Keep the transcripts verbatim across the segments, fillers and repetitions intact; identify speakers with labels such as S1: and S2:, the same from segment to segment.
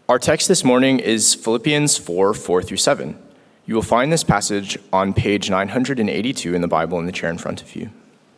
S1: Our text this morning is Philippians four, four through seven. You will find this passage on page nine hundred eighty-two in the Bible in the chair in front of you.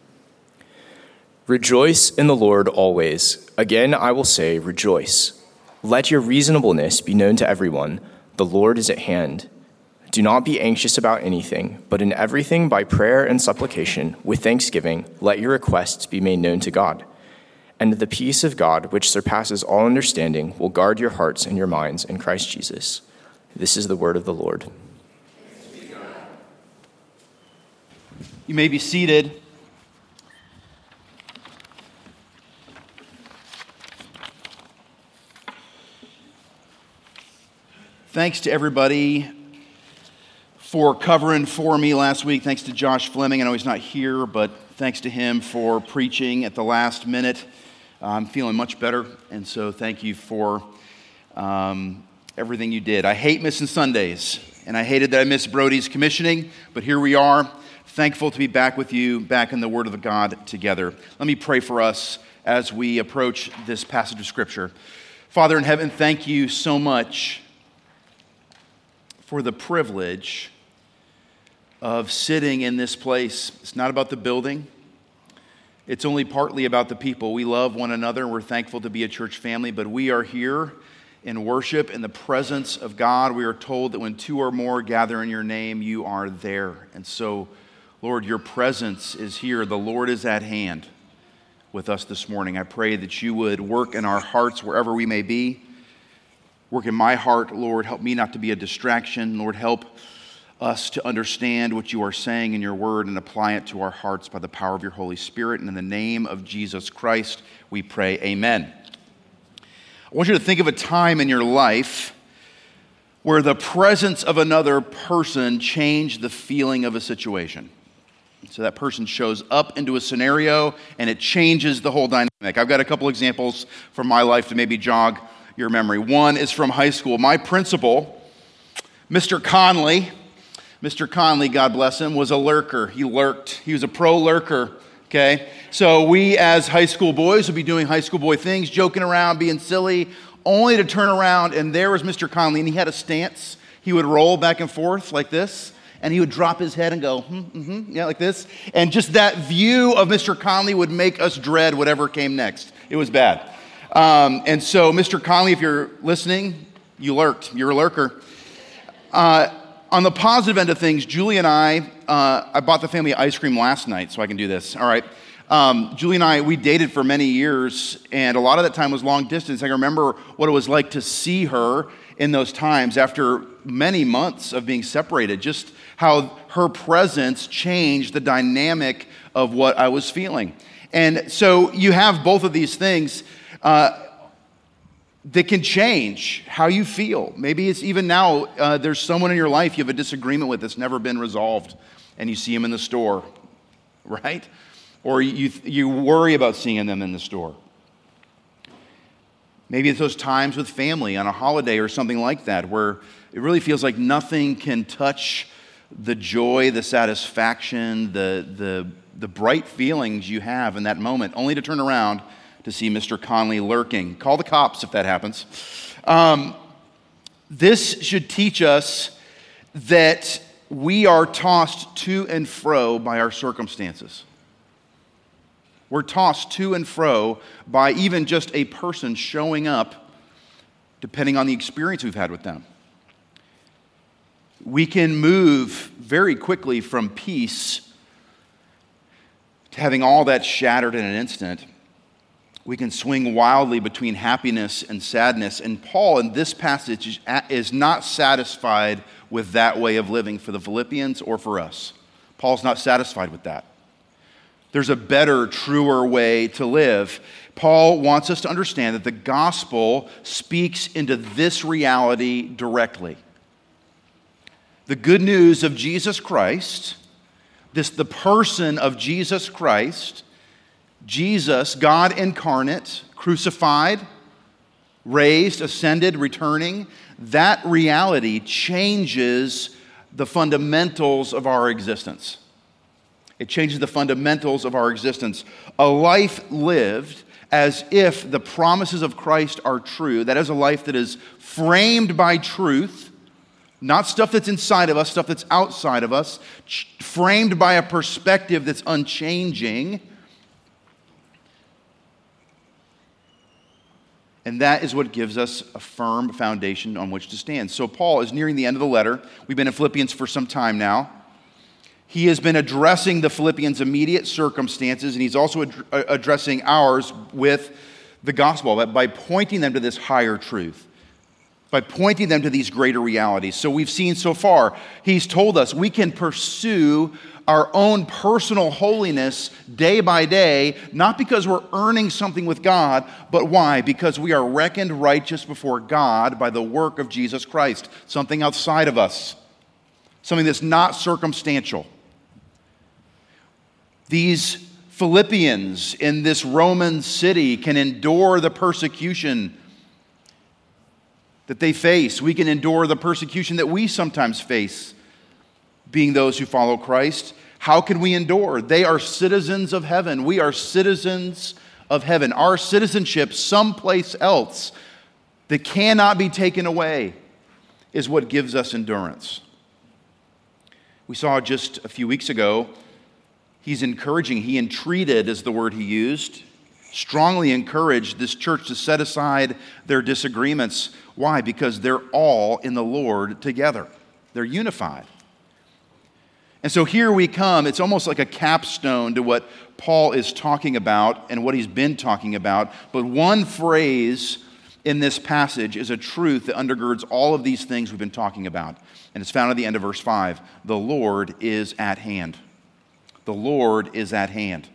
S1: Rejoice in the Lord always. Again, I will say, rejoice. Let your reasonableness be known to everyone. The Lord is at hand. Do not be anxious about anything, but in everything by prayer and supplication, with thanksgiving, let your requests be made known to God. And the peace of God, which surpasses all understanding, will guard your hearts and your minds in Christ Jesus. This is the word of the Lord.
S2: You may be seated. Thanks to everybody for covering for me last week. Thanks to Josh Fleming. I know he's not here, but thanks to him for preaching at the last minute. I'm feeling much better, and so thank you for um, everything you did. I hate missing Sundays, and I hated that I missed Brody's commissioning, but here we are, thankful to be back with you, back in the Word of God together. Let me pray for us as we approach this passage of Scripture. Father in heaven, thank you so much for the privilege of sitting in this place. It's not about the building. It's only partly about the people. We love one another. We're thankful to be a church family, but we are here in worship in the presence of God. We are told that when two or more gather in your name, you are there. And so, Lord, your presence is here. The Lord is at hand with us this morning. I pray that you would work in our hearts wherever we may be. Work in my heart, Lord. Help me not to be a distraction. Lord, help us to understand what you are saying in your word and apply it to our hearts by the power of your Holy Spirit. And in the name of Jesus Christ, we pray, amen. I want you to think of a time in your life where the presence of another person changed the feeling of a situation. So that person shows up into a scenario and it changes the whole dynamic. I've got a couple examples from my life to maybe jog your memory. One is from high school. My principal, Mister Conley, Mister Conley, God bless him, was a lurker. He lurked. He was a pro lurker, okay? So we as high school boys would be doing high school boy things, joking around, being silly, only to turn around, and there was Mister Conley, and he had a stance. He would roll back and forth like this, and he would drop his head and go, hmm, mm-hmm, yeah, like this. And just that view of Mister Conley would make us dread whatever came next. It was bad. Um, and so, Mister Conley, if you're listening, you lurked. You're a lurker. Uh, On the positive end of things, Julie and I, uh, I bought the family ice cream last night, so I can do this. All right. Um, Julie and I, we dated for many years, and a lot of that time was long distance. I can remember what it was like to see her in those times after many months of being separated, just how her presence changed the dynamic of what I was feeling. And so you have both of these things uh, that can change how you feel. Maybe it's even now, uh, there's someone in your life you have a disagreement with that's never been resolved, and you see them in the store, right? Or you you worry about seeing them in the store. Maybe it's those times with family on a holiday or something like that, where it really feels like nothing can touch the joy, the satisfaction, the the the bright feelings you have in that moment, only to turn around to see Mister Conley lurking. Call the cops if that happens. Um, this should teach us that we are tossed to and fro by our circumstances. We're tossed to and fro by even just a person showing up, depending on the experience we've had with them. We can move very quickly from peace to having all that shattered in an instant. We can swing wildly between happiness and sadness. And Paul, in this passage, is not satisfied with that way of living for the Philippians or for us. Paul's not satisfied with that. There's a better, truer way to live. Paul wants us to understand that the gospel speaks into this reality directly. The good news of Jesus Christ, this the person of Jesus Christ, Jesus, God incarnate, crucified, raised, ascended, returning, that reality changes the fundamentals of our existence. It changes the fundamentals of our existence. A life lived as if the promises of Christ are true. That is a life that is framed by truth, not stuff that's inside of us, stuff that's outside of us, framed by a perspective that's unchanging. And that is what gives us a firm foundation on which to stand. So Paul is nearing the end of the letter. We've been in Philippians for some time now. He has been addressing the Philippians' immediate circumstances, and he's also ad- addressing ours with the gospel, by pointing them to this higher truth, by pointing them to these greater realities. So we've seen so far, he's told us we can pursue our own personal holiness day by day, not because we're earning something with God, but why? Because we are reckoned righteous before God by the work of Jesus Christ, something outside of us, something that's not circumstantial. These Philippians in this Roman city can endure the persecution that they face. We can endure the persecution that we sometimes face, being those who follow Christ. How can we endure? They are citizens of heaven. We are citizens of heaven. Our citizenship someplace else that cannot be taken away is what gives us endurance. We saw just a few weeks ago, he's encouraging, he entreated is the word he used, strongly encouraged this church to set aside their disagreements. Why? Because they're all in the Lord together. They're unified. And so here we come. It's almost like a capstone to what Paul is talking about and what he's been talking about. But one phrase in this passage is a truth that undergirds all of these things we've been talking about. And it's found at the end of verse five. The Lord is at hand. The Lord is at hand.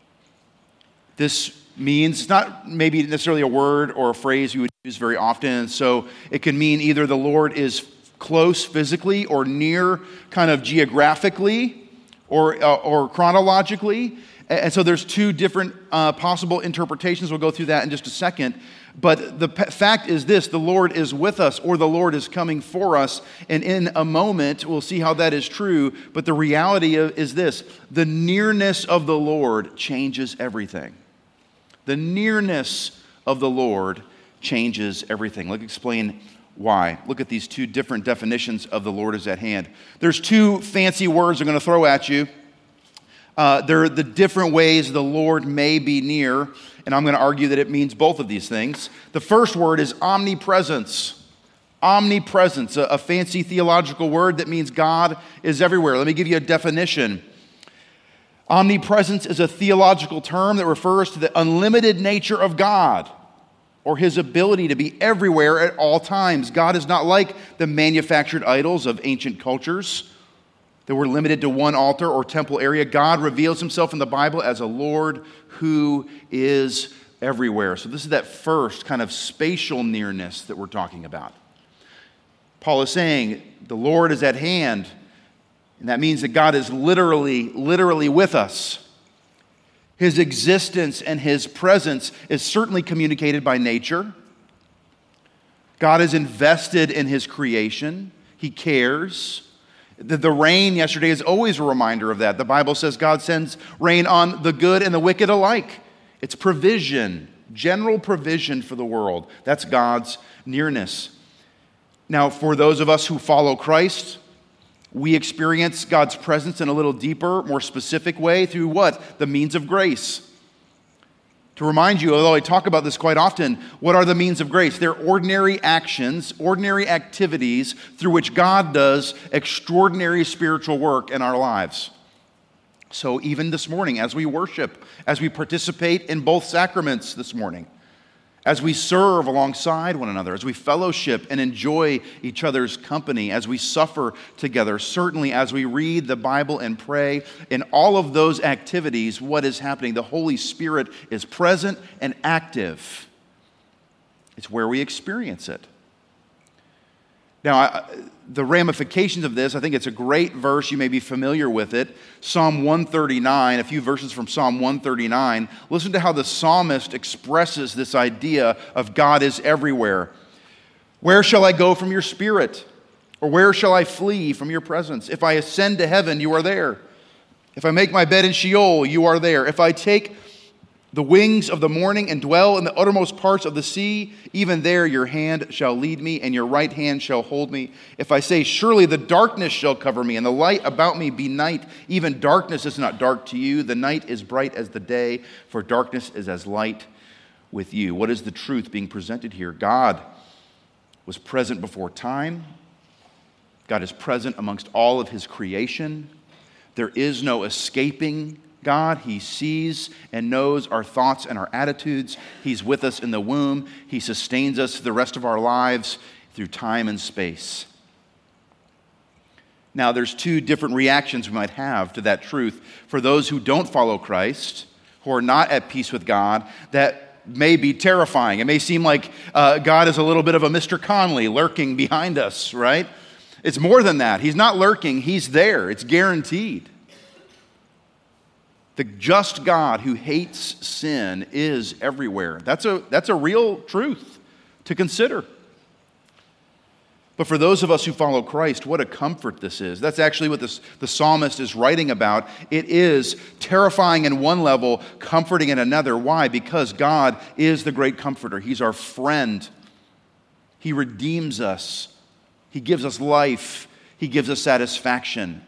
S2: This means, it's not maybe necessarily a word or a phrase you would use very often. And so it can mean either the Lord is close physically or near kind of geographically or, uh, or chronologically. And so there's two different uh, possible interpretations. We'll go through that in just a second. But the p- fact is this, the Lord is with us, or the Lord is coming for us. And in a moment, we'll see how that is true. But the reality is this, the nearness of the Lord changes everything. The nearness of the Lord changes everything. Let me explain why. Look at these two different definitions of the Lord is at hand. There's two fancy words I'm going to throw at you. Uh, they're the different ways the Lord may be near, and I'm going to argue that it means both of these things. The first word is omnipresence. Omnipresence, a, a fancy theological word that means God is everywhere. Let me give you a definition. Omnipresence is a theological term that refers to the unlimited nature of God, or his ability to be everywhere at all times. God is not like the manufactured idols of ancient cultures that were limited to one altar or temple area. God reveals himself in the Bible as a Lord who is everywhere. So this is that first kind of spatial nearness that we're talking about. Paul is saying the Lord is at hand, and that means that God is literally, literally with us. His existence and his presence is certainly communicated by nature. God is invested in his creation. He cares. The, the rain yesterday is always a reminder of that. The Bible says God sends rain on the good and the wicked alike. It's provision, general provision for the world. That's God's nearness. Now, for those of us who follow Christ, we experience God's presence in a little deeper, more specific way through what? The means of grace. To remind you, although I talk about this quite often, what are the means of grace? They're ordinary actions, ordinary activities through which God does extraordinary spiritual work in our lives. So even this morning, as we worship, as we participate in both sacraments this morning, as we serve alongside one another, as we fellowship and enjoy each other's company, as we suffer together, certainly as we read the Bible and pray, in all of those activities, what is happening? The Holy Spirit is present and active. It's where we experience it. Now, I, the ramifications of this, I think it's a great verse. You may be familiar with it. Psalm one thirty-nine, a few verses from Psalm one thirty-nine. Listen to how the psalmist expresses this idea of God is everywhere. Where shall I go from your spirit? Or where shall I flee from your presence? If I ascend to heaven, you are there. If I make my bed in Sheol, you are there. If I take the wings of the morning and dwell in the uttermost parts of the sea. Even there your hand shall lead me, and your right hand shall hold me. If I say, surely the darkness shall cover me, and the light about me be night, even darkness is not dark to you. The night is bright as the day, for darkness is as light with you. What is the truth being presented here? God was present before time. God is present amongst all of his creation. There is no escaping God. He sees and knows our thoughts and our attitudes. He's with us in the womb. He sustains us the rest of our lives through time and space. Now, there's two different reactions we might have to that truth. For those who don't follow Christ, who are not at peace with God, that may be terrifying. It may seem like uh, God is a little bit of a Mister Conley lurking behind us, right? It's more than that. He's not lurking. He's there. It's guaranteed. The just God who hates sin is everywhere. That's a, that's a real truth to consider. But for those of us who follow Christ, what a comfort this is. That's actually what this, the psalmist is writing about. It is terrifying in one level, comforting in another. Why? Because God is the great comforter. He's our friend. He redeems us. He gives us life. He gives us satisfaction.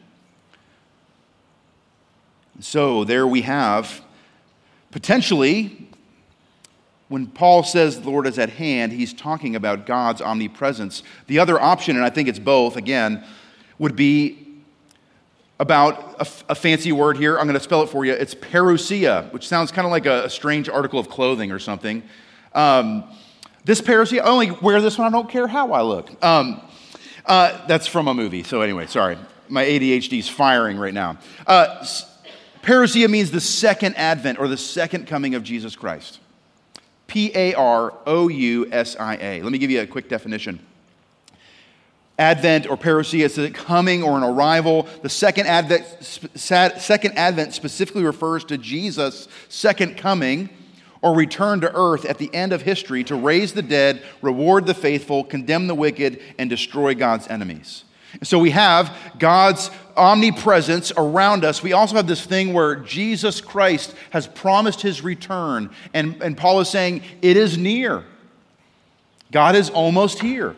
S2: So there we have, potentially, when Paul says the Lord is at hand, he's talking about God's omnipresence. The other option, and I think it's both, again, would be about a, a fancy word here. I'm going to spell it for you. It's parousia, which sounds kind of like a, a strange article of clothing or something. Um, this parousia, I only wear this one. I don't care how I look. Um, uh, that's from a movie. So anyway, sorry. My A D H D is firing right now. Uh, Parousia means the second advent or the second coming of Jesus Christ. P A R O U S I A. Let me give you a quick definition. Advent or parousia is a coming or an arrival. The second advent, second advent specifically refers to Jesus' second coming or return to earth at the end of history to raise the dead, reward the faithful, condemn the wicked, and destroy God's enemies. So we have God's omnipresence around us. We also have this thing where Jesus Christ has promised his return. And, and Paul is saying, it is near. God is almost here.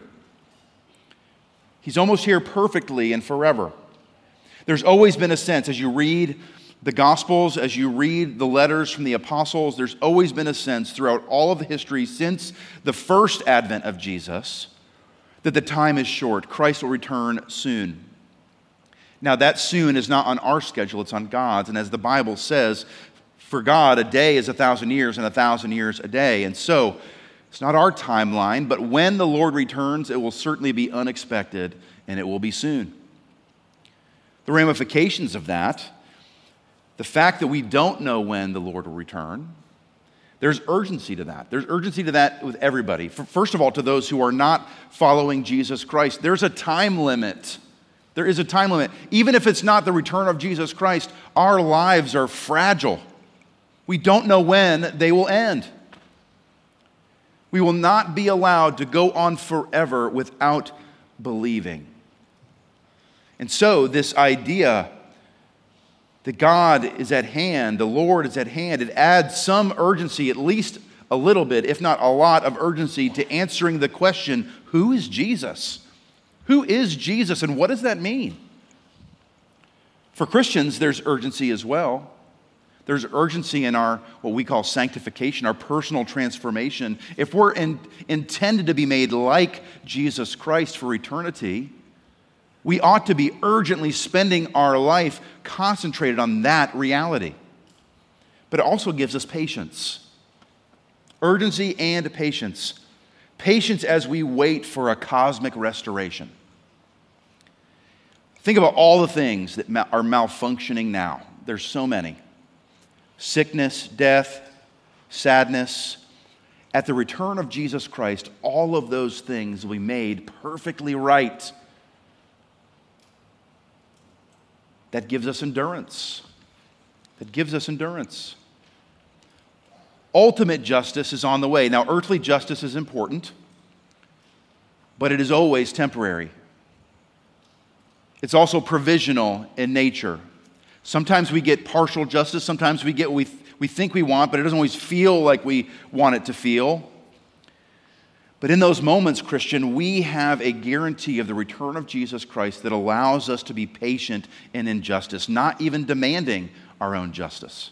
S2: He's almost here perfectly and forever. There's always been a sense, as you read the Gospels, as you read the letters from the apostles, there's always been a sense throughout all of the history since the first advent of Jesus that the time is short. Christ will return soon. Now, that soon is not on our schedule, it's on God's. And as the Bible says, for God, a day is a thousand years, and a thousand years a day. And so, it's not our timeline, but when the Lord returns, it will certainly be unexpected, and it will be soon. The ramifications of that, the fact that we don't know when the Lord will return, there's urgency to that. There's urgency to that with everybody. First of all, to those who are not following Jesus Christ. There's a time limit. There is a time limit. Even if it's not the return of Jesus Christ, our lives are fragile. We don't know when they will end. We will not be allowed to go on forever without believing. And so, this idea that God is at hand, the Lord is at hand, it adds some urgency, at least a little bit, if not a lot of urgency, to answering the question, who is Jesus? Who is Jesus, and what does that mean? For Christians, there's urgency as well. There's urgency in our, what we call sanctification, our personal transformation. If we're in, intended to be made like Jesus Christ for eternity, we ought to be urgently spending our life concentrated on that reality. But it also gives us patience. Urgency and patience. Patience as we wait for a cosmic restoration. Think about all the things that are malfunctioning now. There's so many. Sickness, death, sadness. At the return of Jesus Christ, all of those things will be made perfectly right. That gives us endurance. That gives us endurance. Ultimate justice is on the way. Now, earthly justice is important, but it is always temporary. It's also provisional in nature. Sometimes we get partial justice. Sometimes we get what we, we think we want, but it doesn't always feel like we want it to feel. But in those moments, Christian, we have a guarantee of the return of Jesus Christ that allows us to be patient in injustice, not even demanding our own justice.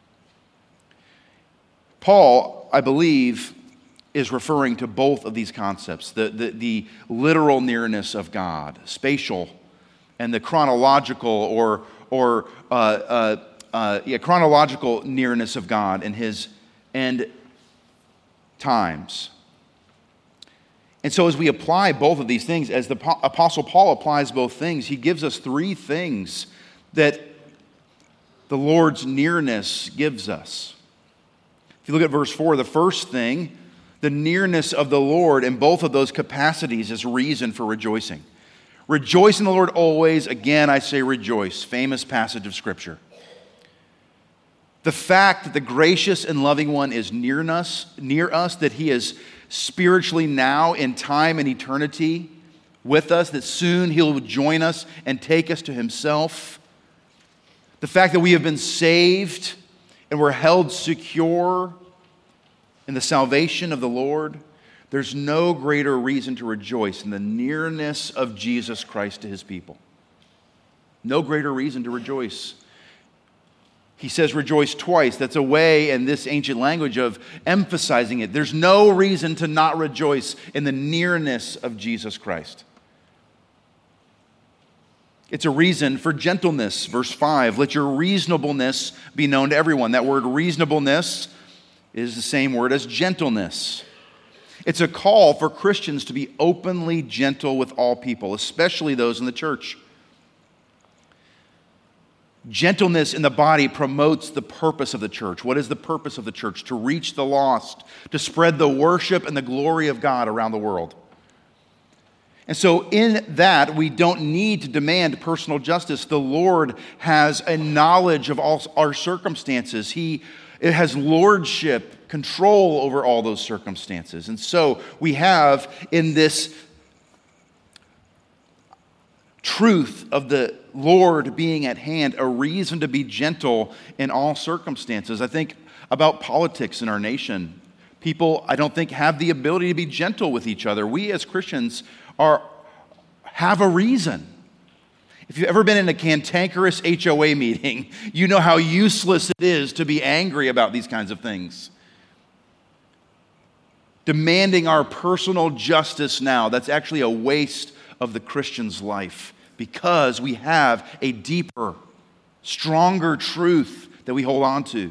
S2: Paul, I believe, is referring to both of these concepts, the, the, the literal nearness of God, spatial, and the chronological or, or uh, uh, uh, yeah, chronological nearness of God in his end times. And so as we apply both of these things, as the Apostle Paul applies both things, he gives us three things that the Lord's nearness gives us. If you look at verse four, the first thing, the nearness of the Lord in both of those capacities is reason for rejoicing. Rejoice in the Lord always. Again, I say rejoice. Famous passage of Scripture. The fact that the gracious and loving one is near us, near us, that he is spiritually now in time and eternity with us, that soon he'll join us and take us to himself. The fact that we have been saved and we're held secure in the salvation of the Lord. There's no greater reason to rejoice in the nearness of Jesus Christ to his people. No greater reason to rejoice. He says rejoice twice. That's a way in this ancient language of emphasizing it. There's no reason to not rejoice in the nearness of Jesus Christ. It's a reason for gentleness. Verse five, let your reasonableness be known to everyone. That word reasonableness is the same word as gentleness. It's a call for Christians to be openly gentle with all people, especially those in the church. Gentleness in the body promotes the purpose of the church. What is the purpose of the church? To reach the lost, to spread the worship and the glory of God around the world. And so in that, we don't need to demand personal justice. The Lord has a knowledge of all our circumstances. He it has lordship, control over all those circumstances. And so we have in this truth of the Lord being at hand a reason to be gentle in all circumstances. I think about politics in our nation. People, I don't think, have the ability to be gentle with each other. We as Christians are have a reason. If you've ever been in a cantankerous H O A meeting, you know how useless it is to be angry about these kinds of things. Demanding our personal justice now, that's actually a waste of the Christian's life, because we have a deeper, stronger truth that we hold on to.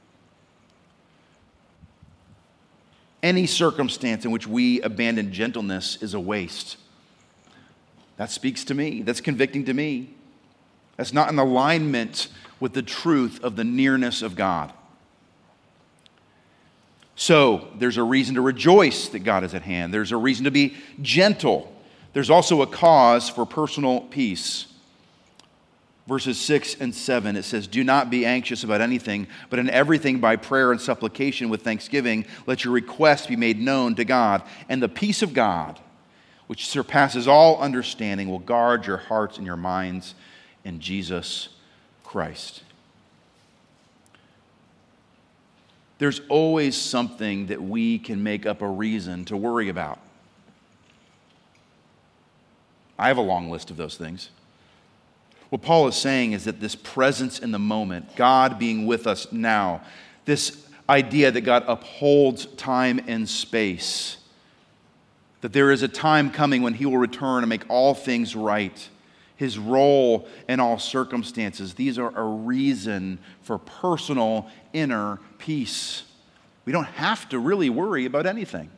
S2: Any circumstance in which we abandon gentleness is a waste. That speaks to me. That's convicting to me. That's not in alignment with the truth of the nearness of God. So, there's a reason to rejoice that God is at hand. There's a reason to be gentle. There's also a cause for personal peace. Verses six and seven, it says, do not be anxious about anything, but in everything by prayer and supplication with thanksgiving, let your requests be made known to God. And the peace of God, which surpasses all understanding, will guard your hearts and your minds in Jesus Christ. There's always something that we can make up a reason to worry about. I have a long list of those things. What Paul is saying is that this presence in the moment, God being with us now, this idea that God upholds time and space, that there is a time coming when he will return and make all things right, his role in all circumstances, these are a reason for personal inner peace. We don't have to really worry about anything.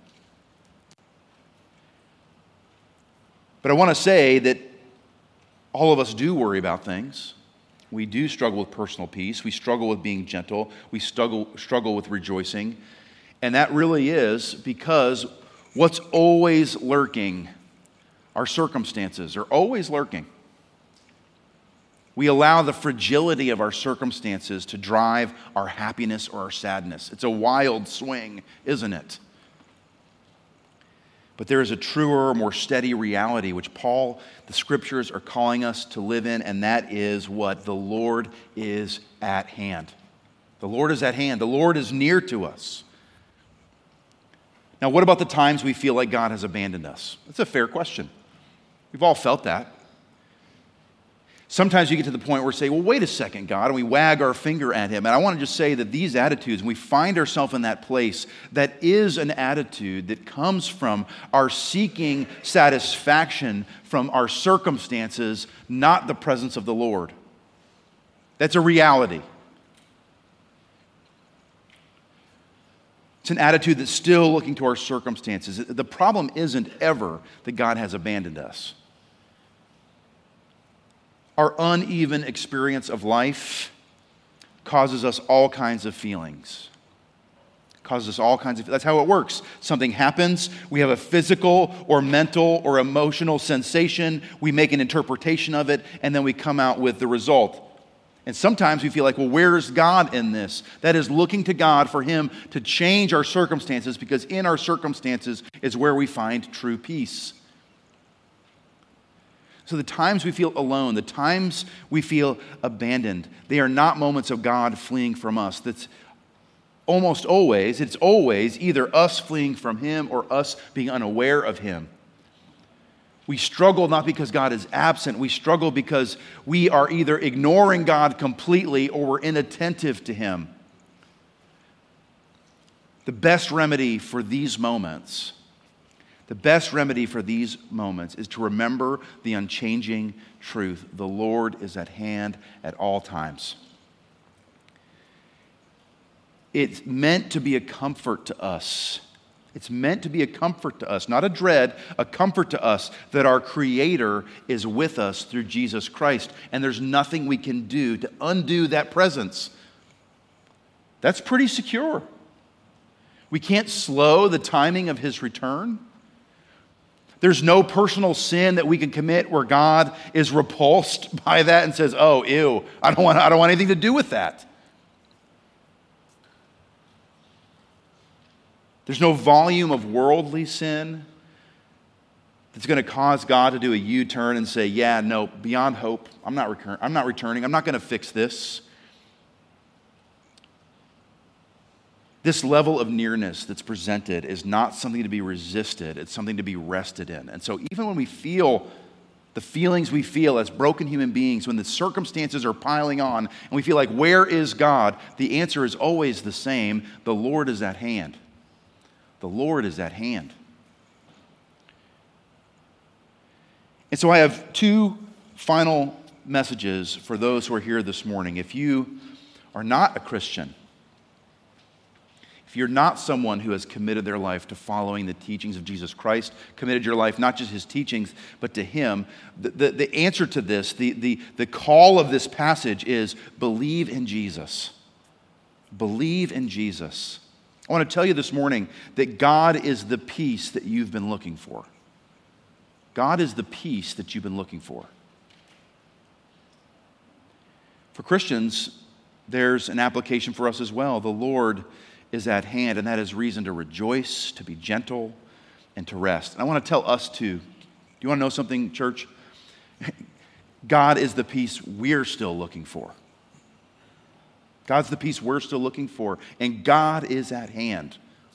S2: But I want to say that all of us do worry about things. We do struggle with personal peace. We struggle with being gentle. We struggle, struggle with rejoicing. And that really is because what's always lurking, our circumstances are always lurking. We allow the fragility of our circumstances to drive our happiness or our sadness. It's a wild swing, isn't it? But there is a truer, more steady reality which Paul, the Scriptures are calling us to live in, and that is what? The Lord is at hand. The Lord is at hand. The Lord is near to us. Now, what about the times we feel like God has abandoned us? That's a fair question. We've all felt that. Sometimes you get to the point where we say, well, wait a second, God, and we wag our finger at him. And I want to just say that these attitudes, when we find ourselves in that place, that is an attitude that comes from our seeking satisfaction from our circumstances, not the presence of the Lord. That's a reality. It's an attitude that's still looking to our circumstances. The problem isn't ever that God has abandoned us. Our uneven experience of life causes us all kinds of feelings. Causes us all kinds of, that's how it works. Something happens, we have a physical or mental or emotional sensation, we make an interpretation of it, and then we come out with the result. And sometimes we feel like, well, where's God in this? That is looking to God for him to change our circumstances, because in our circumstances is where we find true peace. So the times we feel alone, the times we feel abandoned, they are not moments of God fleeing from us. That's almost always, it's always either us fleeing from him or us being unaware of him. We struggle not because God is absent. We struggle because we are either ignoring God completely or we're inattentive to him. The best remedy for these moments The best remedy for these moments is to remember the unchanging truth. The Lord is at hand at all times. It's meant to be a comfort to us. It's meant to be a comfort to us, not a dread, a comfort to us that our Creator is with us through Jesus Christ, and there's nothing we can do to undo that presence. That's pretty secure. We can't slow the timing of his return. There's no personal sin that we can commit where God is repulsed by that and says, oh, ew, I don't want, I don't want anything to do with that. There's no volume of worldly sin that's going to cause God to do a U-turn and say, yeah, no, beyond hope, I'm not, recur- I'm not returning, I'm not going to fix this. This level of nearness that's presented is not something to be resisted. It's something to be rested in. And so even when we feel the feelings we feel as broken human beings, when the circumstances are piling on and we feel like, where is God? The answer is always the same. The Lord is at hand. The Lord is at hand. And so I have two final messages for those who are here this morning. If you are not a Christian, if you're not someone who has committed their life to following the teachings of Jesus Christ, committed your life not just his teachings, but to him, the, the, the answer to this, the, the, the call of this passage is believe in Jesus. Believe in Jesus. I want to tell you this morning that God is the peace that you've been looking for. God is the peace that you've been looking for. For Christians, there's an application for us as well. The Lord is at hand, and that is reason to rejoice, to be gentle, and to rest. And I want to tell us too. Do you want to know something, church? God is the peace we're still looking for. God's the peace we're still looking for, and God is at hand.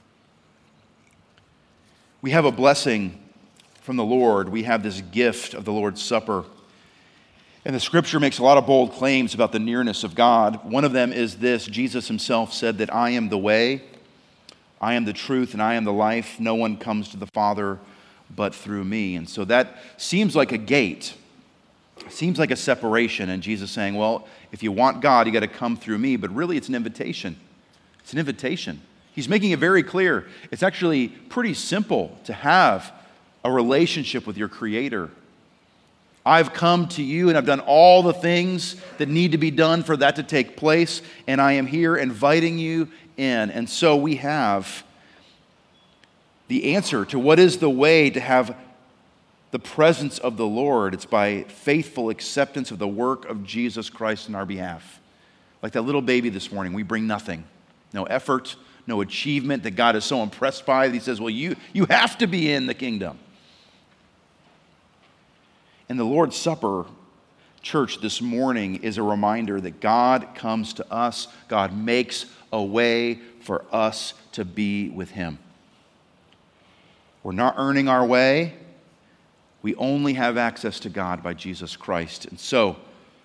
S2: We have a blessing from the Lord. We have this gift of the Lord's Supper. And the Scripture makes a lot of bold claims about the nearness of God. One of them is this: Jesus himself said that I am the way, I am the truth, and I am the life. No one comes to the Father but through me. And so that seems like a gate. It seems like a separation. And Jesus saying, well, if you want God, you got to come through me. But really, it's an invitation. It's an invitation. He's making it very clear. It's actually pretty simple to have a relationship with your Creator. I've come to you and I've done all the things that need to be done for that to take place, and I am here inviting you in. And so we have the answer to what is the way to have the presence of the Lord. It's by faithful acceptance of the work of Jesus Christ on our behalf. Like that little baby this morning, we bring nothing. No effort, no achievement that God is so impressed by that he says, well, you, you have to be in the kingdom. And the Lord's Supper Church, this morning is a reminder that God comes to us. God makes a way for us to be with Him. We're not earning our way. We only have access to God by Jesus Christ. And so,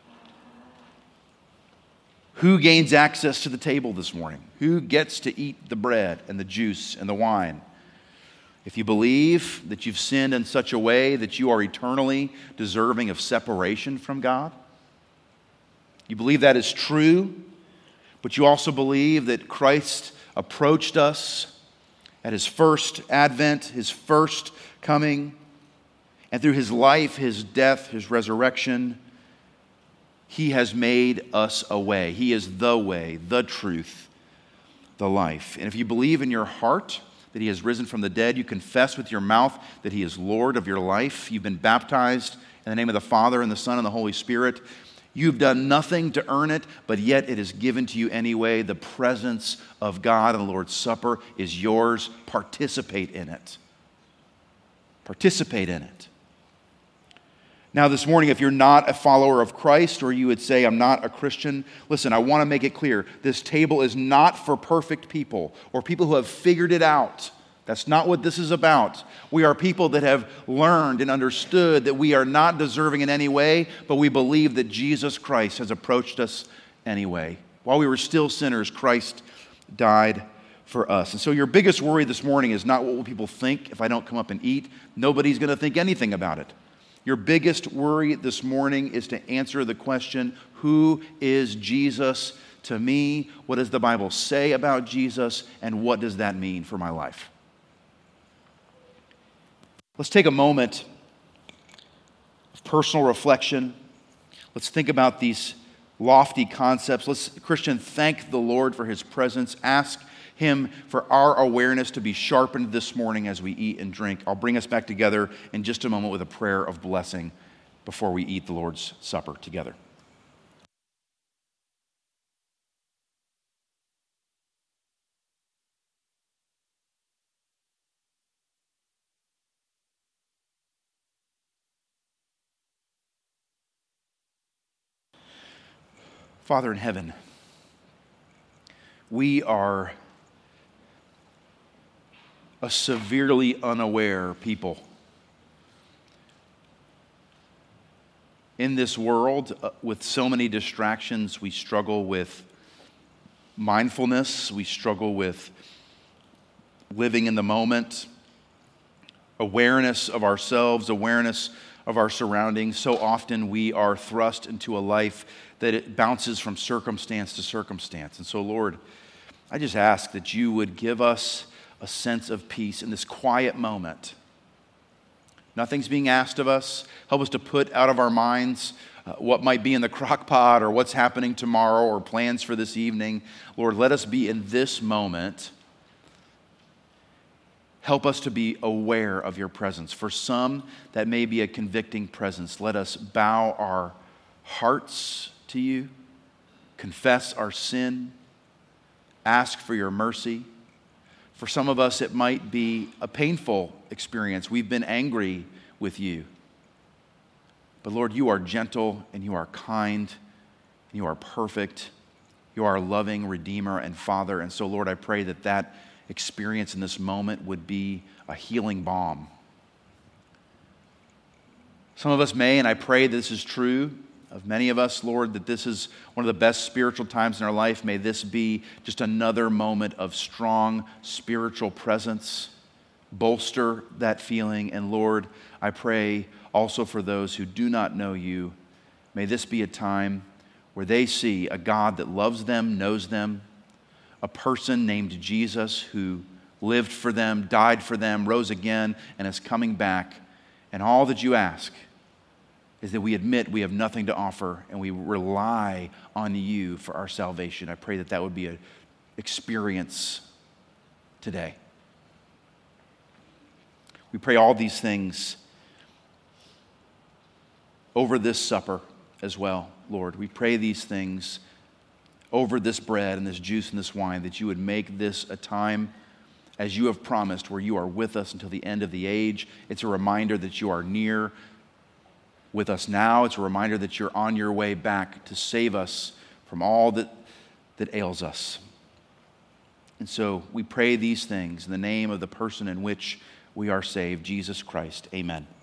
S2: who gains access to the table this morning? Who gets to eat the bread and the juice and the wine? If you believe that you've sinned in such a way that you are eternally deserving of separation from God, you believe that is true, but you also believe that Christ approached us at His first advent, His first coming, and through His life, His death, His resurrection, He has made us a way. He is the way, the truth, the life. And if you believe in your heart that He has risen from the dead, you confess with your mouth that He is Lord of your life, you've been baptized in the name of the Father and the Son and the Holy Spirit, you've done nothing to earn it, but yet it is given to you anyway. The presence of God and the Lord's Supper is yours. Participate in it. Participate in it. Now this morning, if you're not a follower of Christ, or you would say, I'm not a Christian, listen, I want to make it clear. This table is not for perfect people or people who have figured it out. That's not what this is about. We are people that have learned and understood that we are not deserving in any way, but we believe that Jesus Christ has approached us anyway. While we were still sinners, Christ died for us. And so your biggest worry this morning is not what will people think if I don't come up and eat. Nobody's going to think anything about it. Your biggest worry this morning is to answer the question, who is Jesus to me? What does the Bible say about Jesus? And what does that mean for my life? Let's take a moment of personal reflection. Let's think about these lofty concepts. Let's, Christian, thank the Lord for His presence. Ask Him for our awareness to be sharpened this morning as we eat and drink. I'll bring us back together in just a moment with a prayer of blessing before we eat the Lord's Supper together. Father in heaven, we are a severely unaware people. In this world, uh, with so many distractions, we struggle with mindfulness, we struggle with living in the moment, awareness of ourselves, awareness of our surroundings. So often we are thrust into a life that it bounces from circumstance to circumstance. And so, Lord, I just ask that you would give us a sense of peace in this quiet moment. Nothing's being asked of us. Help us to put out of our minds uh, what might be in the crock pot or what's happening tomorrow or plans for this evening. Lord, let us be in this moment. Help us to be aware of your presence. For some, that may be a convicting presence. Let us bow our hearts to you, confess our sin, ask for your mercy. For some of us, it might be a painful experience. We've been angry with you. But Lord, you are gentle and you are kind and you are perfect. You are a loving Redeemer and Father. And so, Lord, I pray that that experience in this moment would be a healing balm. Some of us may, and I pray this is true of many of us, Lord, that this is one of the best spiritual times in our life. May this be just another moment of strong spiritual presence. Bolster that feeling. And Lord, I pray also for those who do not know you, may this be a time where they see a God that loves them, knows them, a person named Jesus who lived for them, died for them, rose again, and is coming back. And all that you ask is that we admit we have nothing to offer and we rely on you for our salvation. I pray that that would be an experience today. We pray all these things over this supper as well, Lord. We pray these things over this bread and this juice and this wine, that you would make this a time, as you have promised, where you are with us until the end of the age. It's a reminder that you are near. with us now. It's a reminder that you're on your way back to save us from all that, that ails us. And so we pray these things in the name of the person in which we are saved, Jesus Christ. Amen.